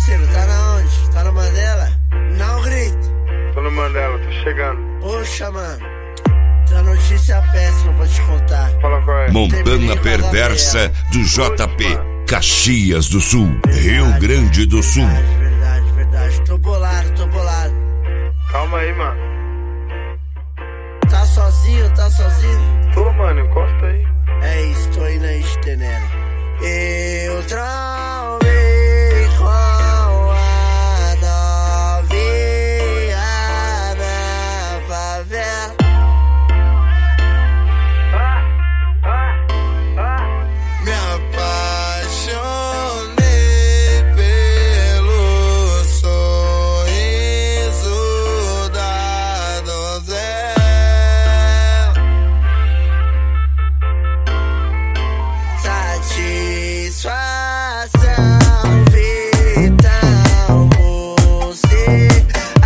parceiro, tá na onde? Tá na Mandela? Não grita. Tô no Mandela, tô chegando. Poxa, mano, tem uma notícia péssima pra te contar. Fala qual é. Montana Perversa do JP, Caxias do Sul, Rio Grande do Sul. Verdade. Tô bolado. Calma aí, mano. Tá sozinho? Tô, mano, encosta aí. É isso, tô aí na estenera. Eu travei com a novinha na favela. Me apaixonei pelo sorriso da donzela. Satisfação vital, você, a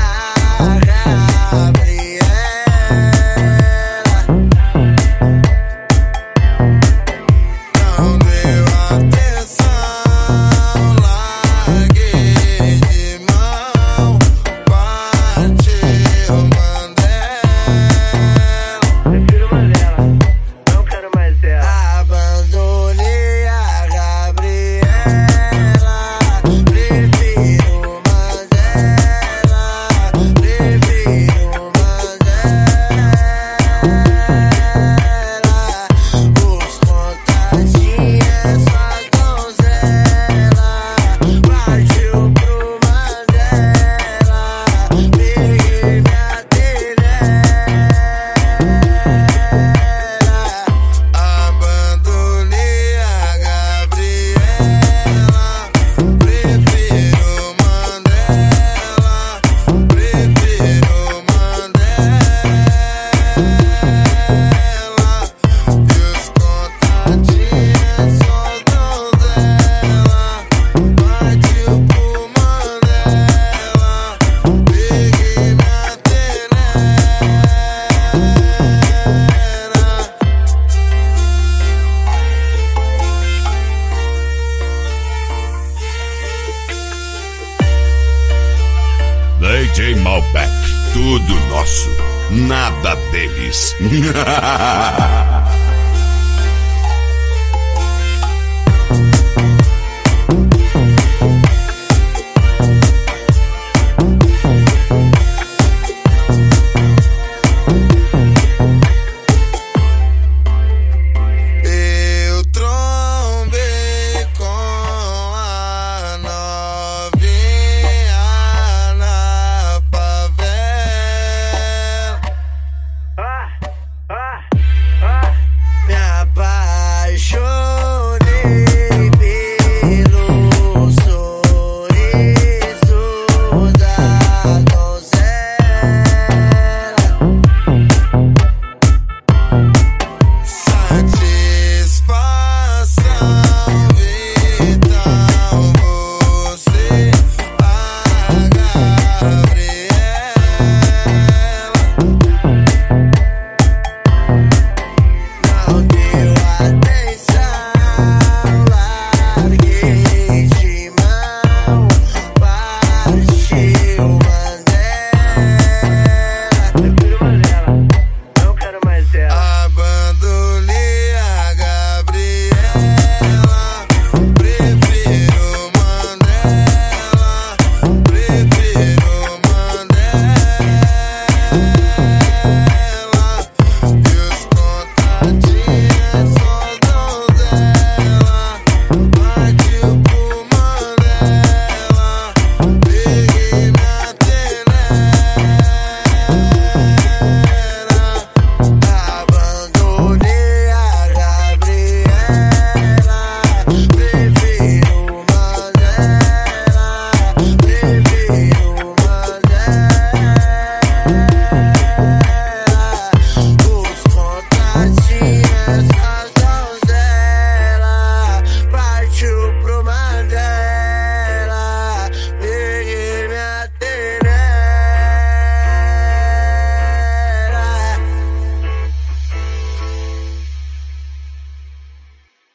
Gabriela. Não deu atenção, larguei de mão, partiu Mandela. Prefiro Mandela, não quero mais ela. Abandonei a Gabriela, prefiro Mandela, os contatinhos, só donzela, partiu pro Mandela, peguei minha abandonei a Gabriela, prefiro Mandela, e os contatinhos só donzela, partiu pro Mandela, peguei minha DJ Malbec, tudo nosso, nada deles.